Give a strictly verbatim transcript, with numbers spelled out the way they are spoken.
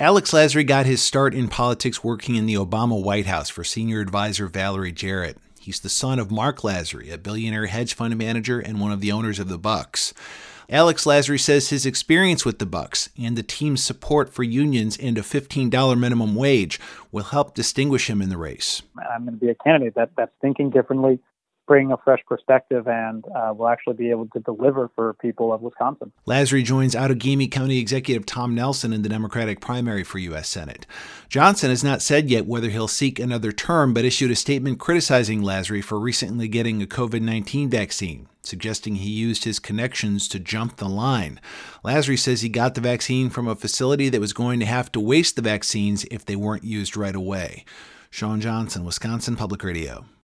Alex Lasry got his start in politics working in the Obama White House for senior advisor Valerie Jarrett. He's the son of Mark Lasry, a billionaire hedge fund manager and one of the owners of the Bucks. Alex Lasry says his experience with the Bucks and the team's support for unions and a fifteen dollars minimum wage will help distinguish him in the race. I'm going to be a candidate that, that's thinking differently, bringing a fresh perspective, and uh, will actually be able to deliver for people of Wisconsin. Lasry joins Outagamie County Executive Tom Nelson in the Democratic primary for U S Senate. Johnson has not said yet whether he'll seek another term, but issued a statement criticizing Lasry for recently getting a covid nineteen vaccine, suggesting he used his connections to jump the line. Lasry says he got the vaccine from a facility that was going to have to waste the vaccines if they weren't used right away. Sean Johnson, Wisconsin Public Radio.